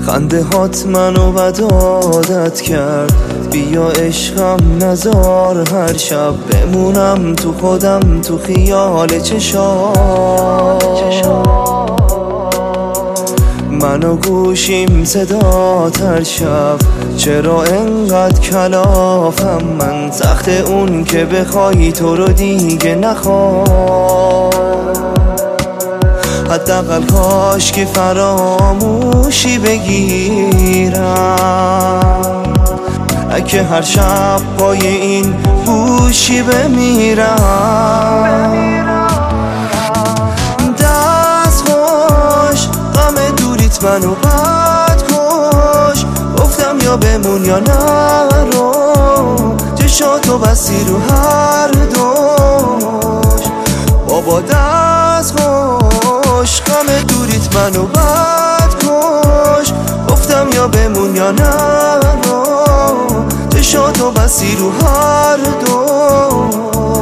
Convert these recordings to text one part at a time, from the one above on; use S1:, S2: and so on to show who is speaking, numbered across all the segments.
S1: خنده هات منو بد عادت کرد. بیا عشقم نزار هر شب بمونم تو خودم تو خیال چشام. منو گوشیم صدا هر شب چرا انقدر کلافم من؟ سخت اون که بخوای تو رو دیگه نخوام. حداقل کاش که فراموشی بگیرم، اگه هر شب پای این گوشی بمیرم. دست خوش غم دوریت منو بد کش، گفتم یا بمون یا نرو، چشاتو بستی رو هر دوش. بابا دست خوش غم دوریت منو بد کش، گفتم یا بمون یا نرو، چشاتو بستی رو هر دوش.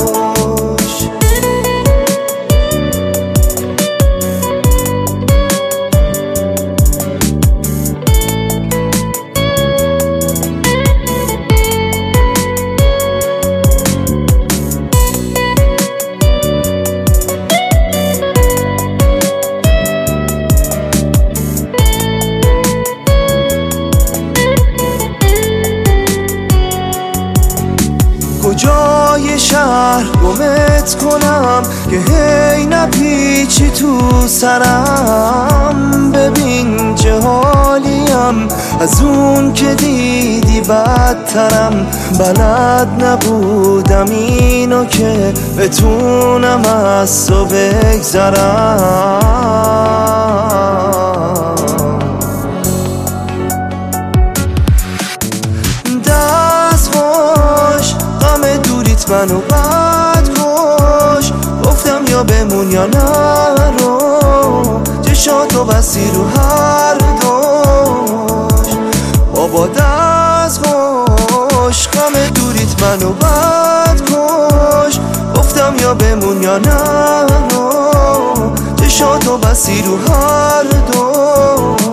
S1: کجای شهر گمت کنم که هی نپیچی تو سرم؟ ببین چه حالیم، از اون که دیدی بدترم. بلد نبودم اینو که بتونم از تو بگذرم. دست خوش غم دوریت منو بد کش، گفتم یا بمون یا نرو، چشاتو بستی رو هر دوش. بابا دست خوش غم دوریت منو بد کش، گفتم یا بمون یا نرو، چشاتو بستی رو هر دوش.